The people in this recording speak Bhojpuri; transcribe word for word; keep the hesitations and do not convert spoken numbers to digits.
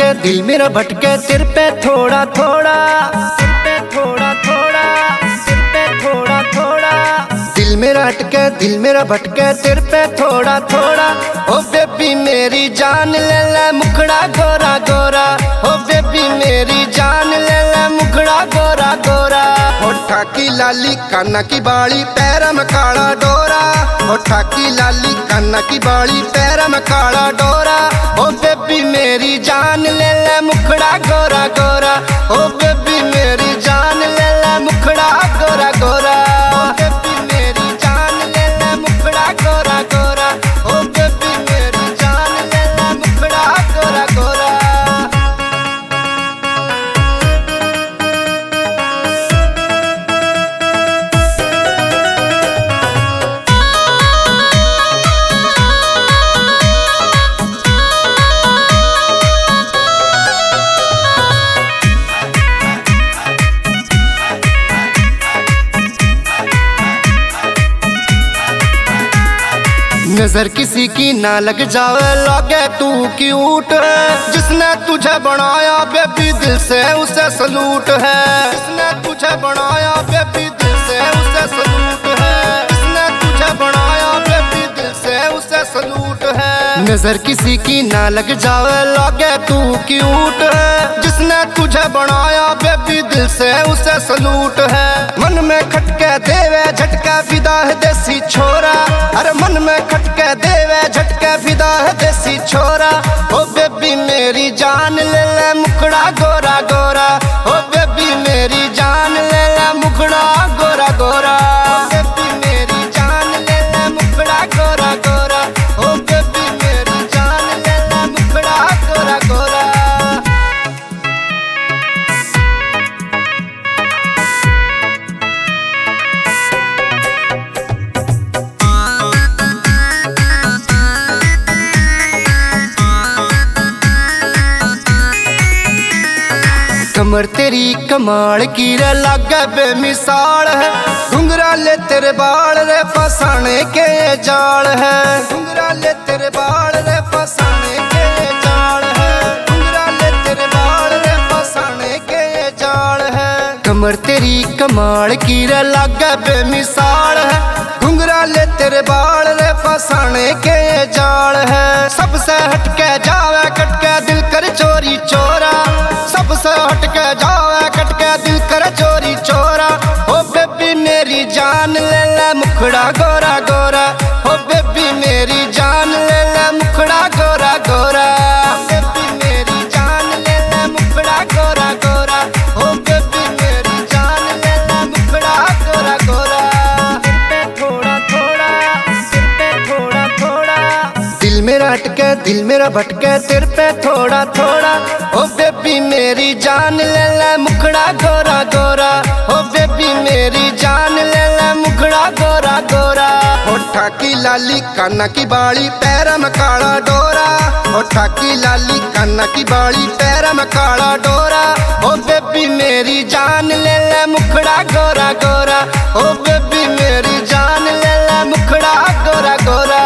अटके दिल मेरा भटके तेरे पे थोड़ा थोड़ा, तेरे पे थोड़ा थोड़ा, तेरे पे थोड़ा थोड़ा। दिल मेरा अटके दिल मेरा भटके तेरे पे थोड़ा थोड़ा। ओ बेबी मेरी जान ले ले मुखड़ा गोरा गोरा। ओ बेबी मेरी जान ले ले मुखड़ा गोरा गोरा। होठा की लाली काना की बाली पैरा में काला डोरा। होठा की लाली काना की बाली पैरा में काला डोरा। ओ बेबी मेरी जान ले ले मुखड़ा गोरा गोरा। ओ बेबी मेरी जान ले ले मुखड़ा गोरा गोरा। ओ बेबी मेरी जान ले ले मुखड़ा गोरा गोरा। ओ बेबी मेरी जान ले ले मुखड़ा गोरा गोरा। नजर किसी की ना लग जावे लगे तू क्यूट है। जिसने तुझे बनाया बेबी दिल से उसे सलूट है। जिसने तुझे बनाया बेबी दिल से उसे सलूट है। जिसने तुझे बनाया बेबी दिल से उसे सलूट है। नजर किसी की ना लग जावे लगे तू क्यूट है। जिसने तुझे बनाया बेबी दिल से उसे सलूट है। मन में खटके देवे झटका फिदा है देसी छोरा। अरे मन में खटके देवे झटके फिदा है देसी छोरा। ओ बेबी मेरी जान ले ले मुखड़ा गोरा गोरा। ओ बेबी मेरी जान ले ले मुखड़ा गोरा गोरा। ओ बेबी मेरी जान ले ले मुखड़ा गोरा गोरा। ओ बेबी मेरी जान ले ले मुखड़ा गोरा गोरा। कमर तेरी कमाल की रे लागे बेमिसाल है। घुंघरा ले तेरे बाल रे फसाने के जाल है। घुंघरा ले तेरे बाल रे फसाने के जाल है। घुंघरा ले तेरे बाल रे फसाने के जाल है। कमर तेरी कमाल की रे लागे बेमिसाल है। घुंघरा ले तेरे बाल रे फसाने के जाल है। सबसे हटके जावे कटके दिल कर चोरी चोरा। सबसे हटके जावे कटके दिल कर चोरी चोरा। ओ बेबी मेरी जान ले ले मुखड़ा गोरा गोरा। ओ बेबी मेरी जान ले ले मुखड़ा गोरा गोरा। बेबी मेरी जान ले ले मुखड़ा गोरा गोरा। ओ बेबी मेरी जान ले ले मुखड़ा गोरा गोरा। दिल पे थोड़ा थोड़ा, दिल पे थोड़ा थोड़ा। दिल मेरा अटके दिल मेरा भटके तेरे पे थोड़ा थोड़ा। ओ बेबी मेरी जान ले ले मुखड़ा गोरा गोरा। ओ बेबी मेरी जान ले ले मुखड़ा गोरा गोरा। होठा की लाली काना की बाली पैरा में काला डोरा। होठा की लाली काना की बाली पैरा में काला डोरा। ओ बेबी मेरी जान ले ले मुखड़ा गोरा गोरा। ओ बेबी मेरी जान ले ले मुखड़ा गोरा गोरा।